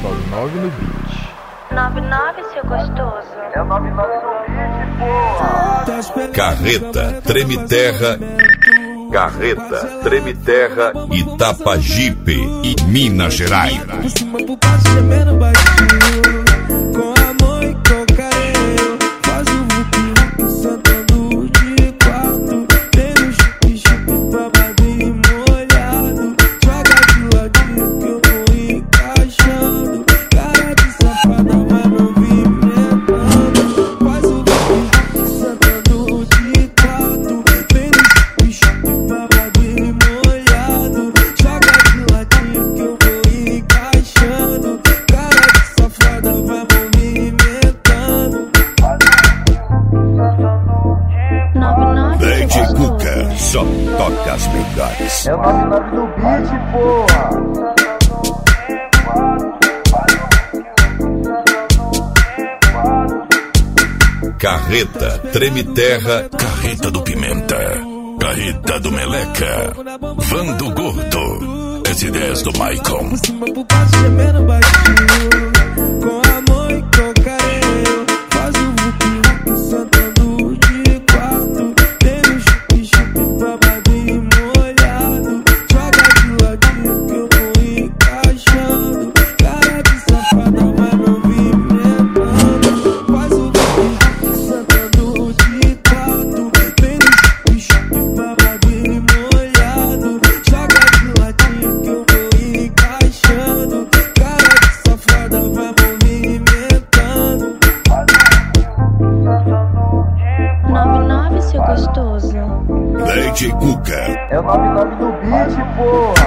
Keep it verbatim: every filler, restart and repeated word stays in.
nove nove no beat. nove nove, seu gostoso. É o nove nove no beat, porra. Carreta, Treme Terra. Carreta, Treme Terra, Itapajipe e Minas Gerais. Por cima pro passo, gemendo baixinho, com amor e com carinho. Faz o vucu, sentando de quatro. Vem no chup-chup, babado e molhado. Joga de ladinho que eu vou encaixando. Cara de safada vai movimentando. Faz o vucu, sentando de quatro. Vem no chup-chup, babado e molhado. Joga de ladinho que eu vou encaixando. Cara de safada vai movimentando. D J Cuca só toca as melhores. É o nove nove no beat, porra. Carreta, Treme Terra, Carreta do Pimenta, Carreta do Meleca, Van do Gordo, as ideias do Maicon. Por cima pro passo, gemendo baixinho, com amor e com carinho. Faz o vucu, sentando de quatro. Vem no chup-chup, babado e molhado. Joga de ladinho que eu vou encaixando. Cara de safada vai movimentando. Faz o vucu, sentando de quatro. Vem no chup-chup, babado e molhado. Joga de ladinho que eu vou encaixando. Cara de safada vai movimentando. nove nove, seu gostoso. D J Cuca. É o nove nove no beat, porra.